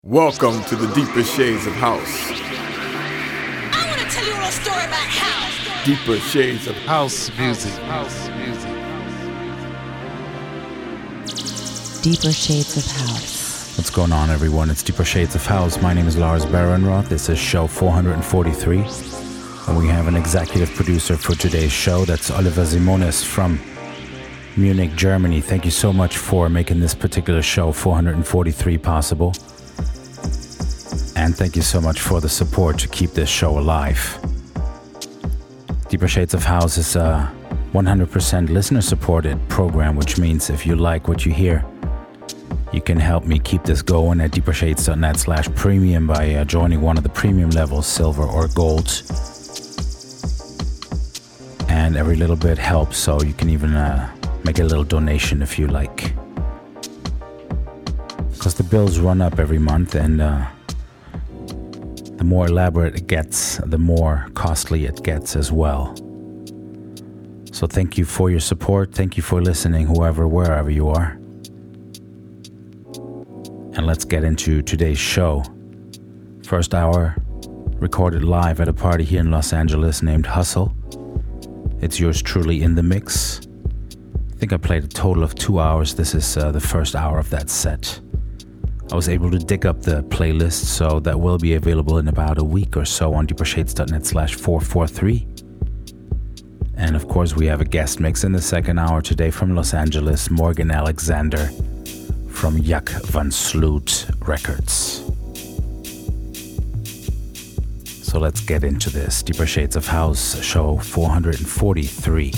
Welcome to the Deeper Shades of House. I want to tell you a little story about house. Deeper Shades of House music. House music. Deeper Shades of House. What's going on, everyone? It's Deeper Shades of House. My name is Lars Barenroth. This is show 443. And we have an executive producer for today's show. That's Oliver Simonis from Munich, Germany. Thank you so much for making this particular show 443 possible. And thank you so much for the support to keep this show alive. Deeper Shades of House is a 100% listener-supported program, which means if you like what you hear, you can help me keep this going at deepershades.net/premium by joining one of the premium levels, silver or gold. And every little bit helps, so you can even make a little donation if you like. Because the bills run up every month, and the more elaborate it gets, the more costly it gets as well. So thank you for your support. Thank you for listening, wherever you are. And let's get into today's show. First hour, recorded live at a party here in Los Angeles named Hustle. It's yours truly in the mix. I think I played a total of 2 hours. This is the first hour of that set. I was able to dig up the playlist, so that will be available in about a week or so on deepershades.net/443. And of course, we have a guest mix in the second hour today from Los Angeles, Morgan Alexander from Jack van Sloot Records. So let's get into this. Deeper Shades of House, show 443.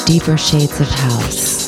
Deeper Shades of House.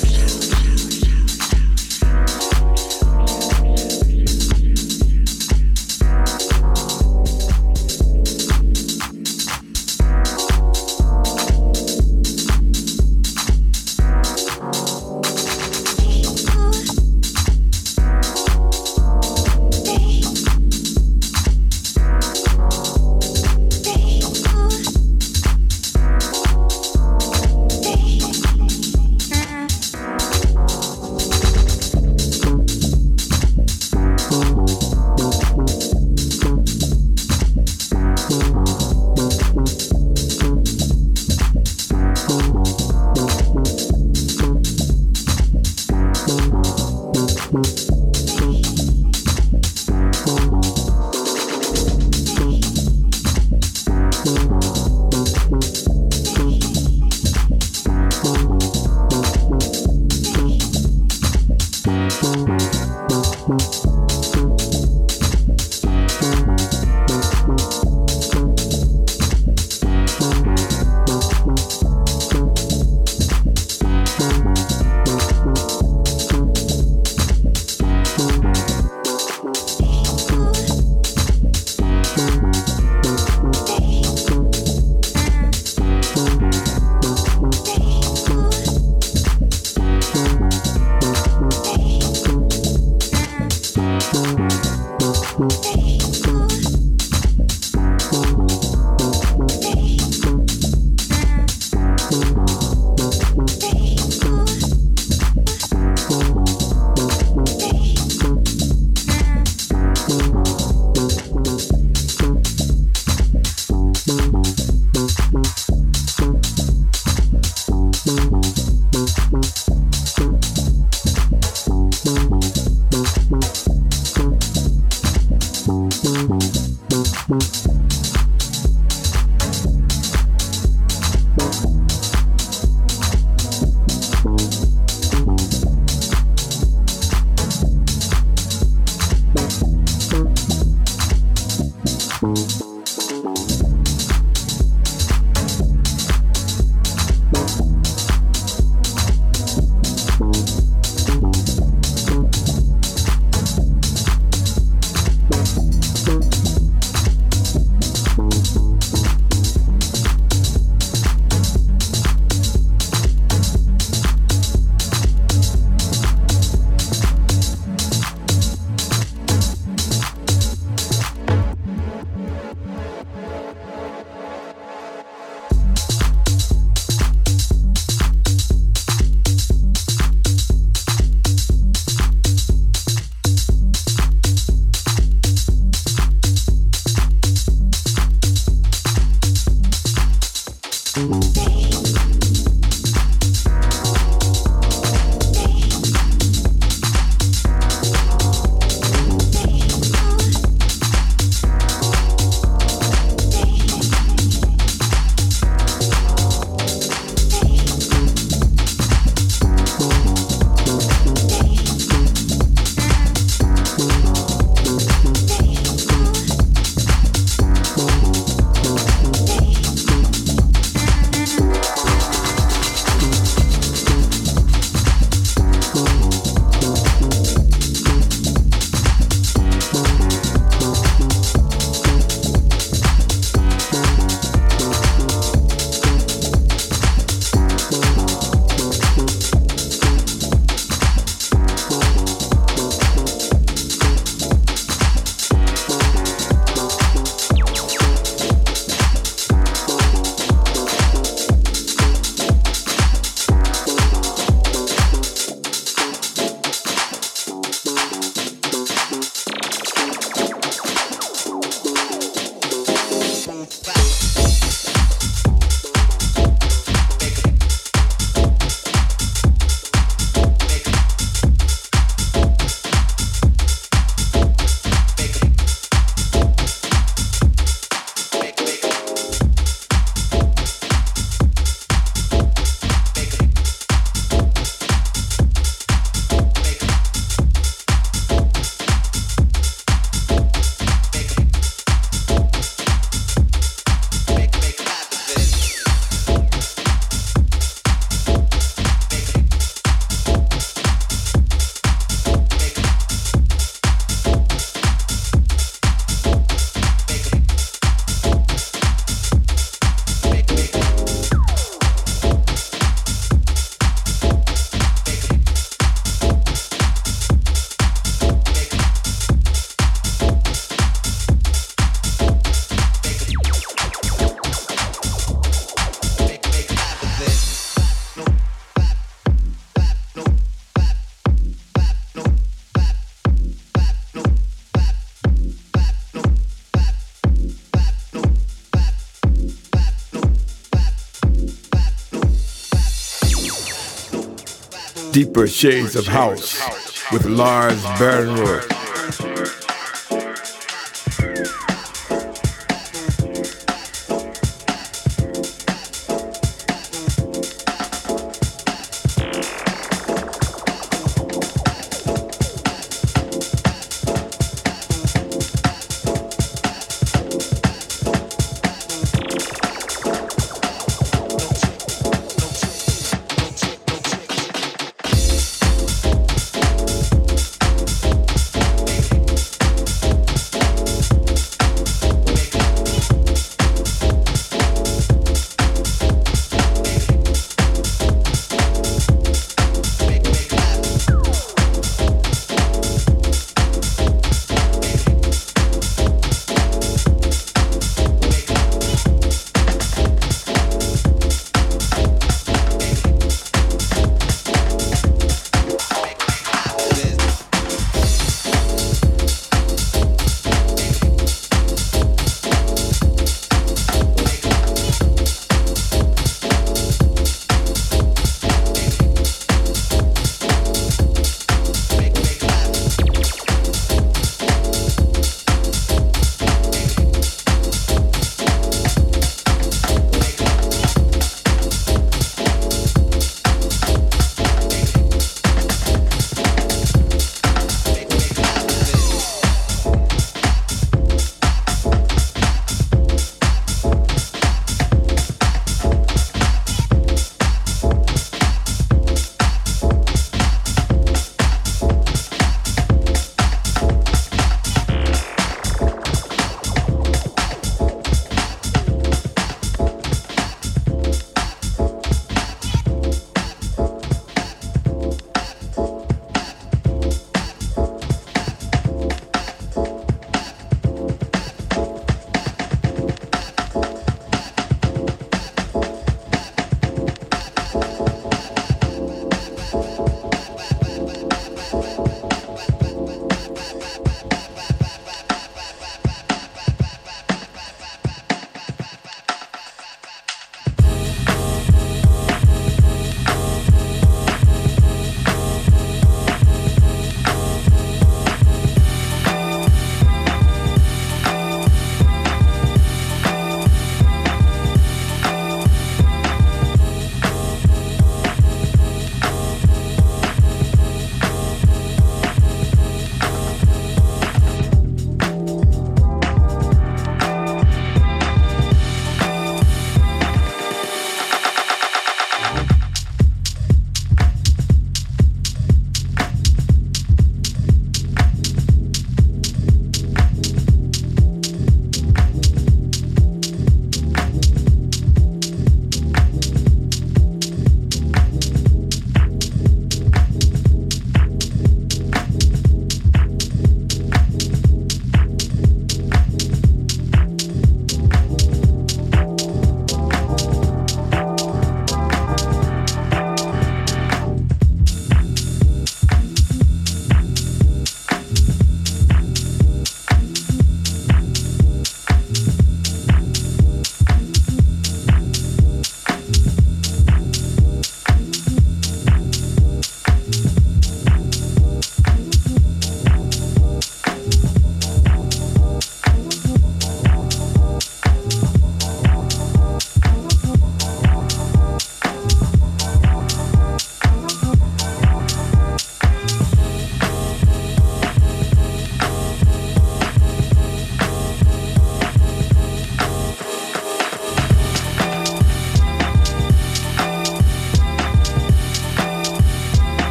Deeper Shades of House with Lars Bernroth.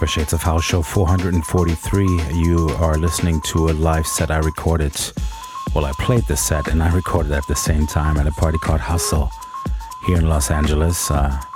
Shades of House show 443. You are listening to a live set I recorded. Well, I played this set and I recorded at the same time at a party called Hustle here in Los Angeles.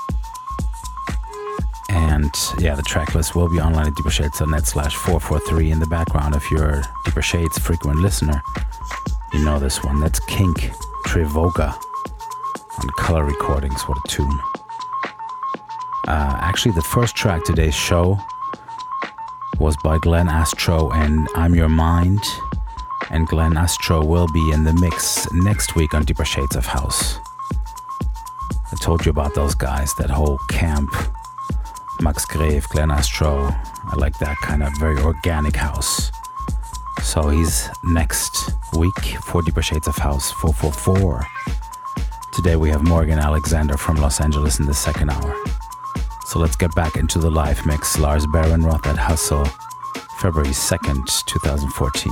And yeah, the track list will be online at deepershades.net/443 in the background. If you're a Deeper Shades frequent listener, you know this one. That's Kink Trevoga on Color Recordings. What a tune. Actually, the first track today's show was by Glenn Astro and I'm Your Mind. And Glenn Astro will be in the mix next week on Deeper Shades of House. I told you about those guys, that whole camp. Max Grave, Glenn Astro. I like that kind of very organic house. So he's next week for Deeper Shades of House 444. Today we have Morgan Alexander from Los Angeles in the second hour. So let's get back into the live mix. Lars Barenroth at Hustle, February 2nd, 2014.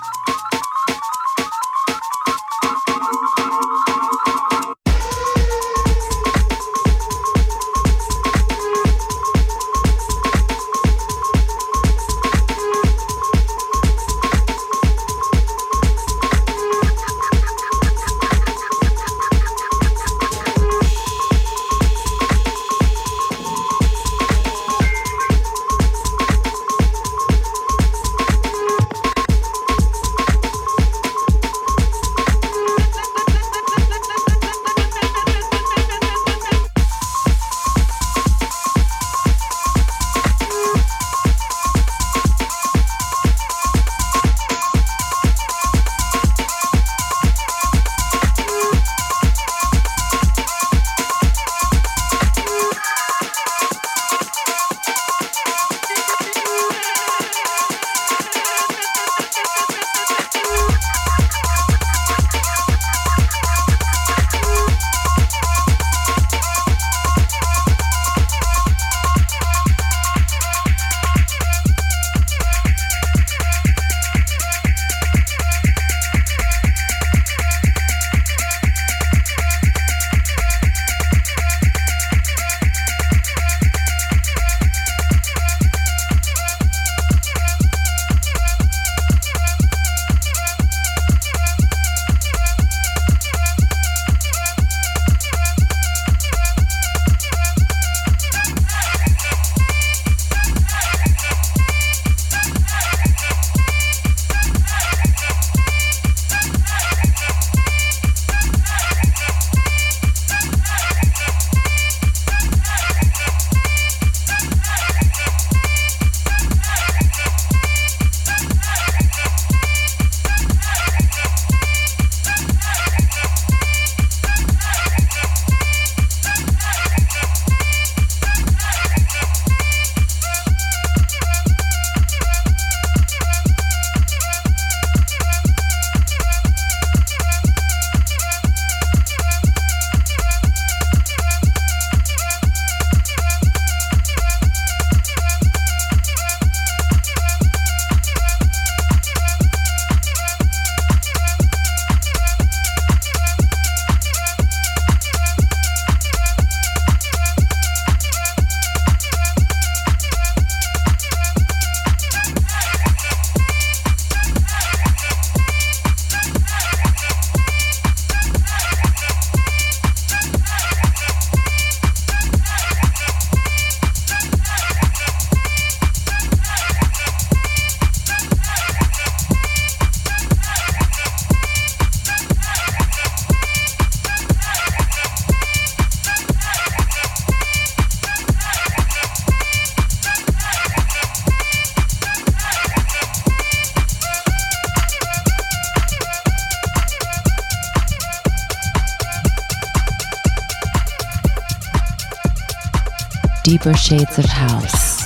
Deeper Shades of House.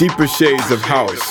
Deeper shades of house.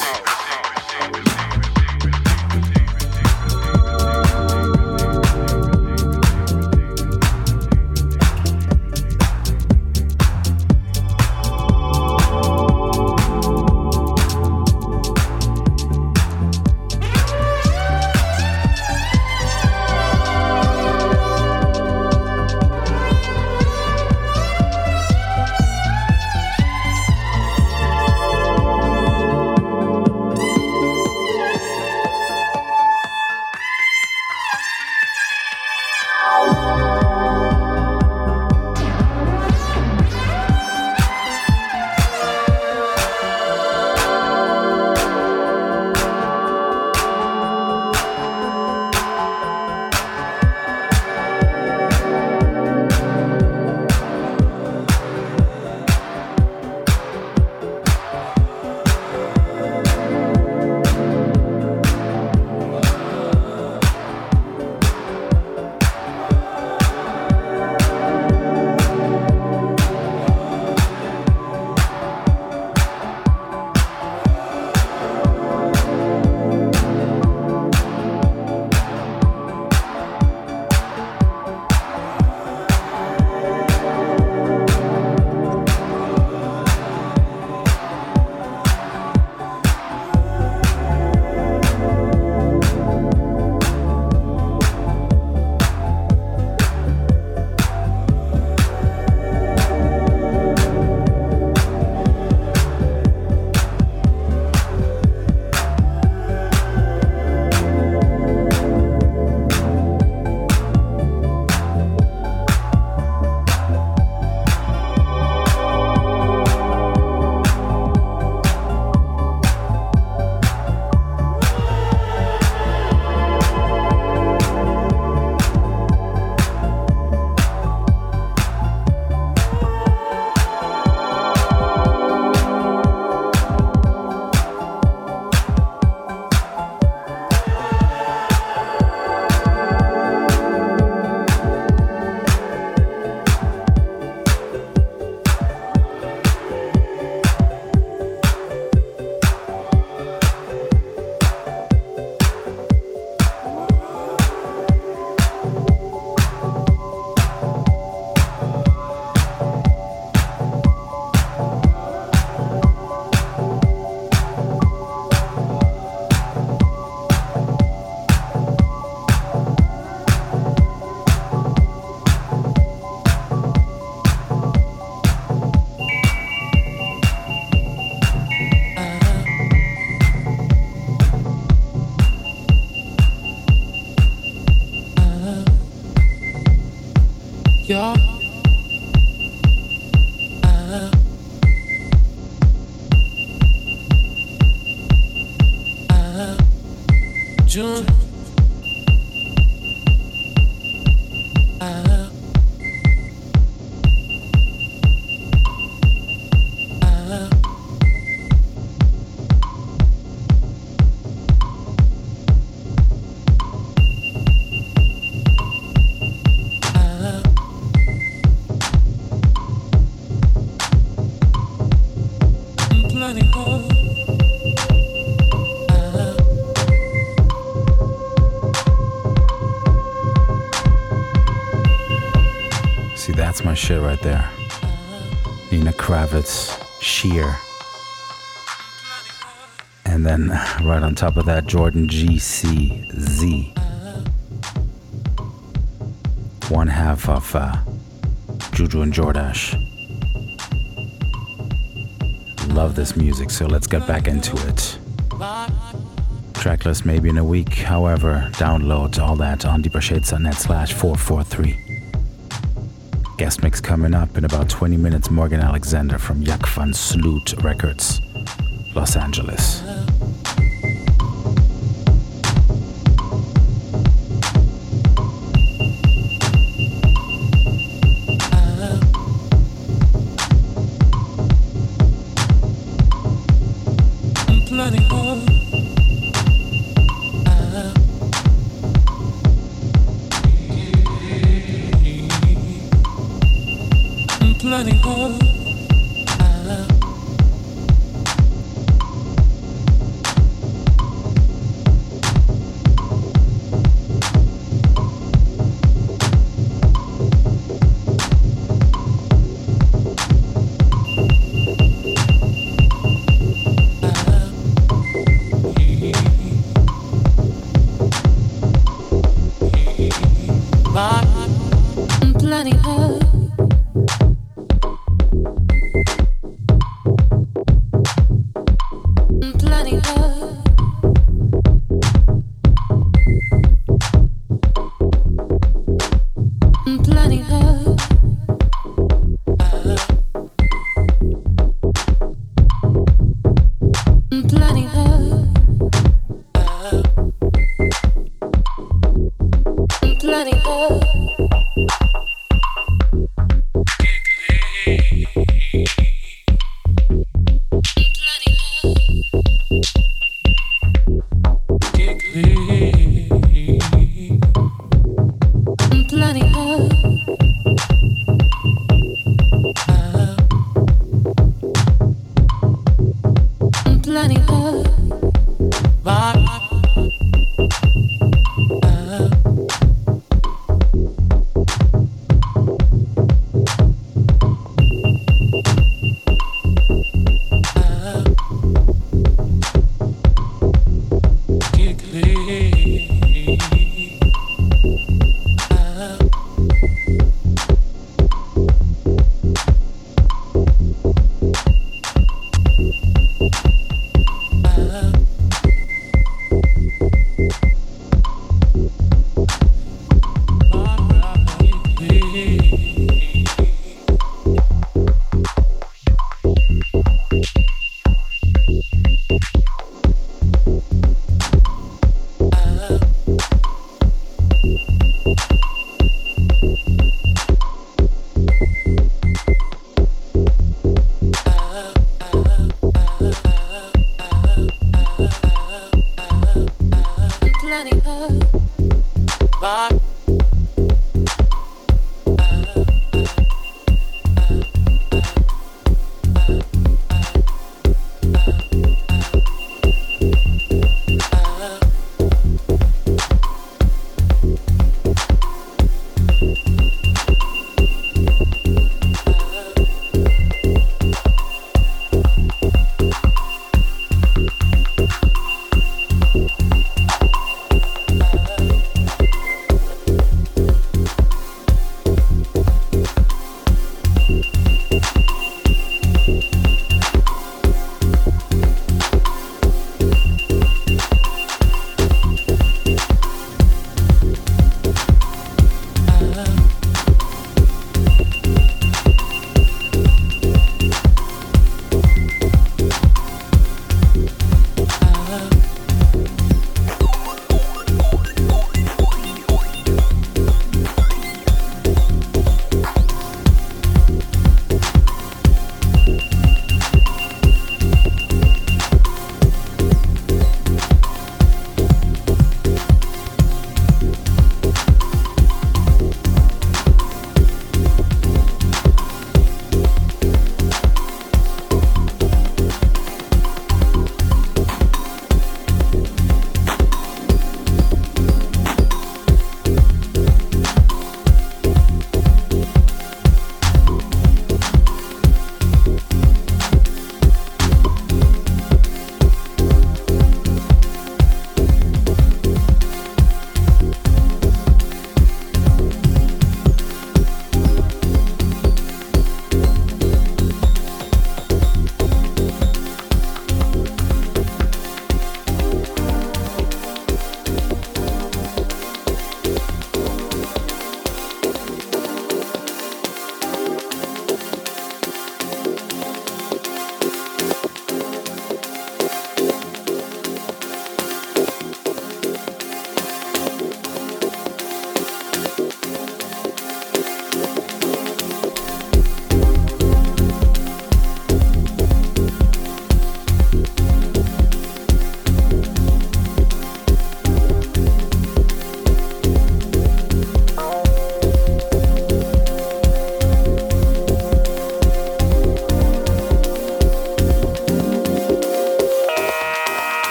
June. See, that's my shit right there. Nina Kravitz, Sheer. And then right on top of that, Jordan G.C.Z. One half of Juju and Jordash. Love this music, so let's get back into it. Tracklist maybe in a week, however, download all that on deepershades.net/443. Guest mix coming up in about 20 minutes, Morgan Alexander from Yak Van Sloot Records, Los Angeles.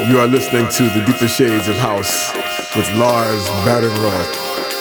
You are listening to The Deeper Shades of House with Lars Badenroth.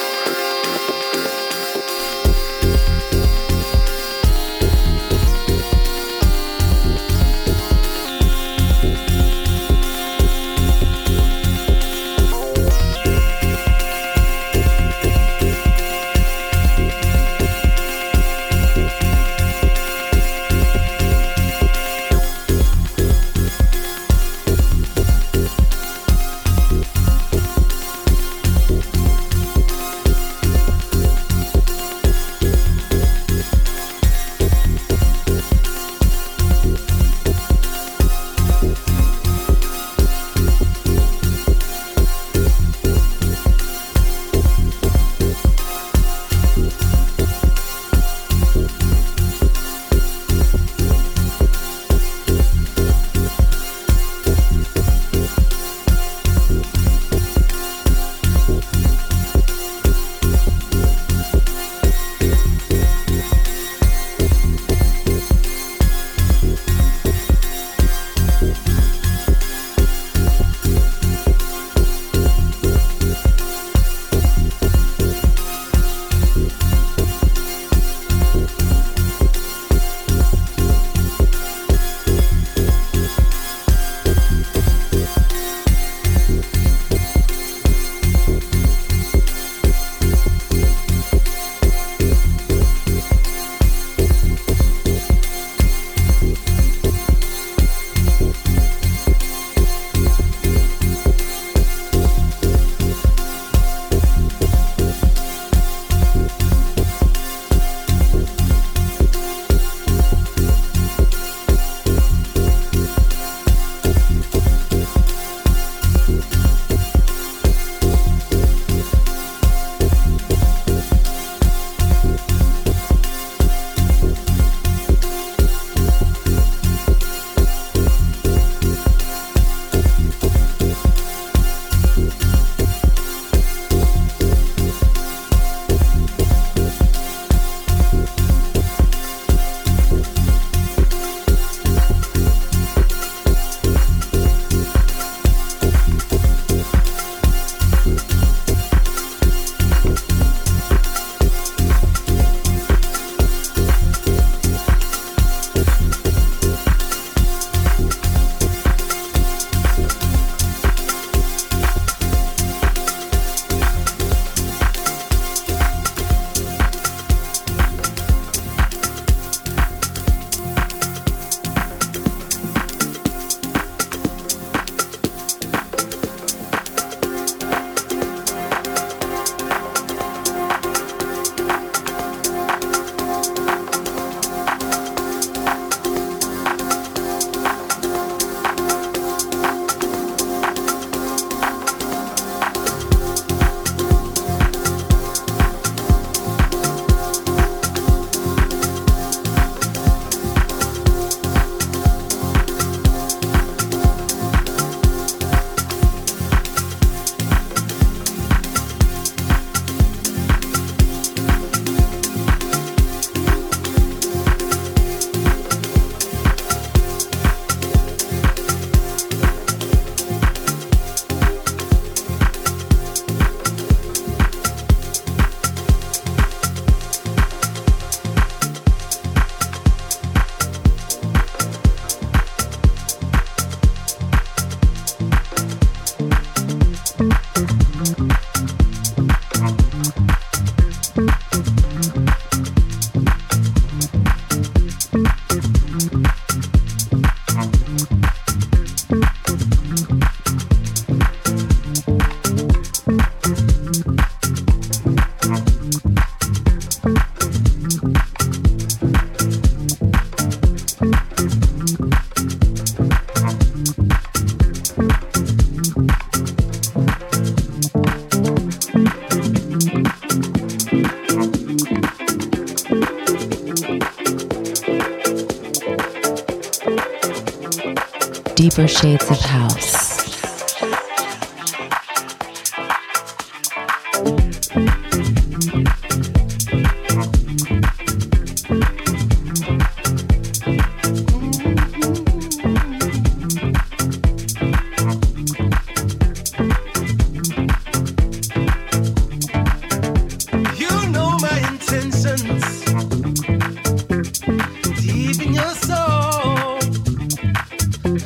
Deeper Shades of House.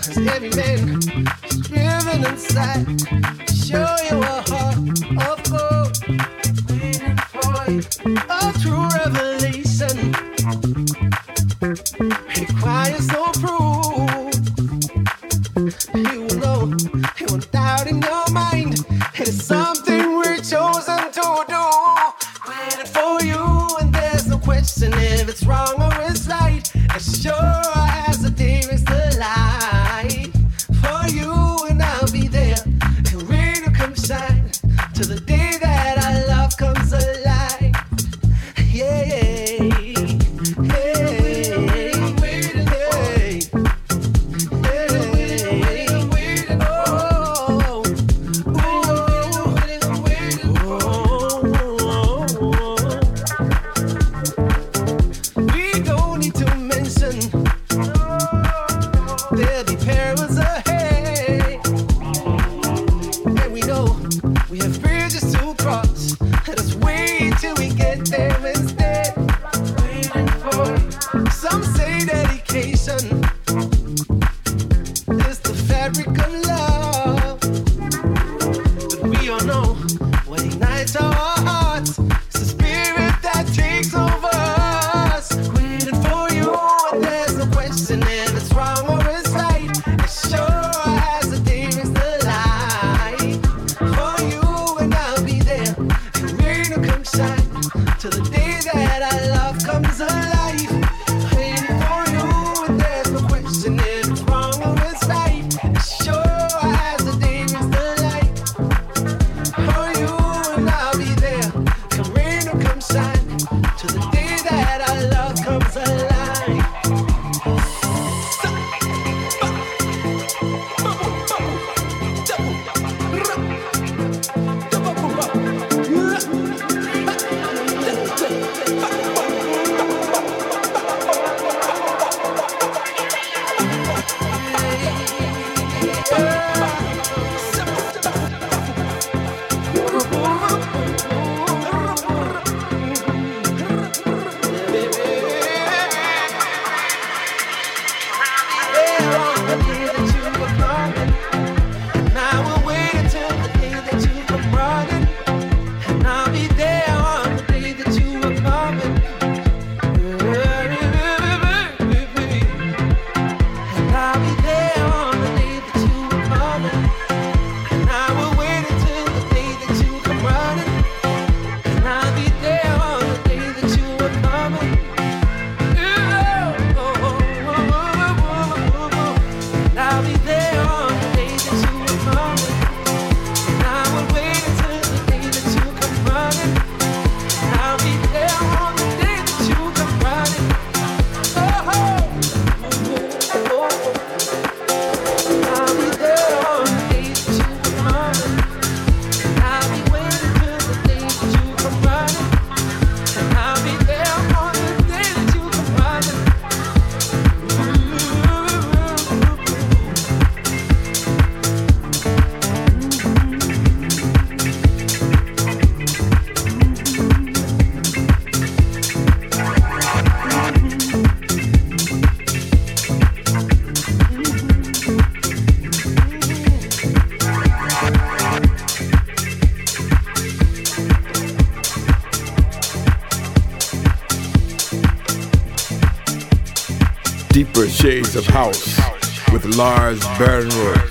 'cause every man is driven inside to show you a heart of gold, waiting for you. A true revelation requires no proof. You will know, it won't doubt in your mind. It is something we're chosen to do. Waiting for you, and there's no question if it's wrong or it's right. As sure as the day is the light. For you, and I'll be there. And rain will come shine till the day that our love comes alive. Yeah, yeah, yeah. I'm waiting for you. Some say dedication is the fabric of love, but we all know what ignites our hearts. It's the spirit that takes over us. Waiting for you, and there's no question if it's wrong or it's right. As sure as the day is the light. For you, and I'll be there. The rain will come shine till the day that our love comes alive. Deeper Shades of House with Lars Bernroth.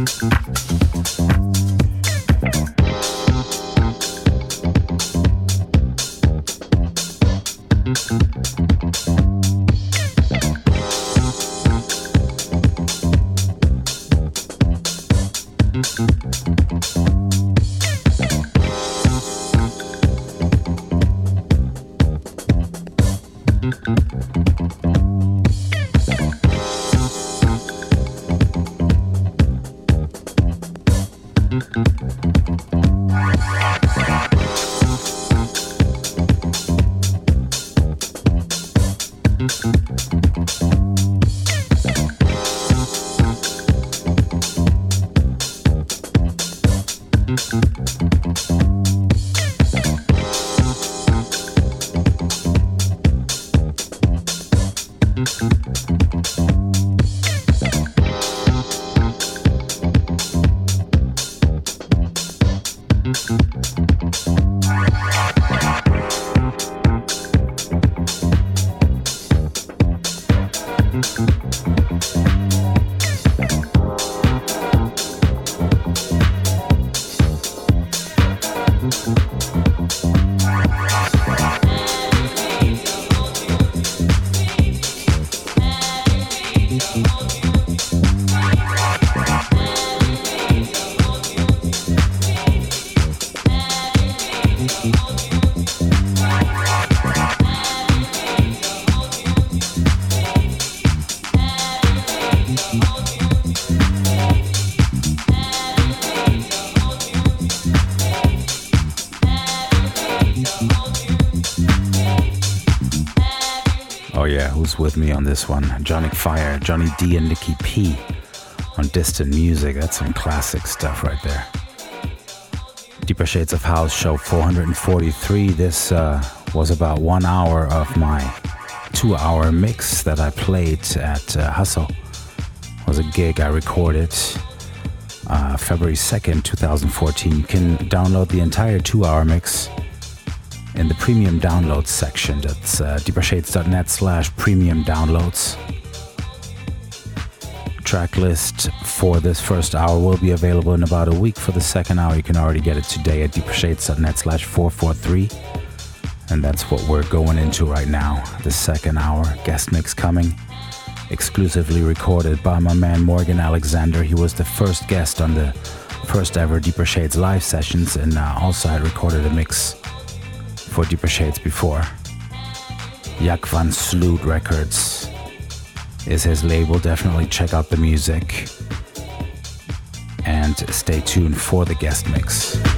With me on this one, Jonic Fire, Johnny D and Nicky P on Distant Music. That's some classic stuff right there. Deeper Shades of House, show 443. This was about 1 hour of my 2-hour mix that I played at Hustle. It was a gig I recorded February 2nd, 2014. You can download the entire 2-hour mix in the premium downloads section. That's deepershades.net/premium downloads. Track list for this first hour will be available in about a week. For the second hour, you can already get it today at deepershades.net/443. And that's what we're going into right now. The second hour guest mix coming, exclusively recorded by my man Morgan Alexander. He was the first guest on the first ever Deeper Shades live sessions, and also had recorded a mix for Deeper Shades before. Jack van Sloot Records is his label. Definitely check out the music and stay tuned for the guest mix.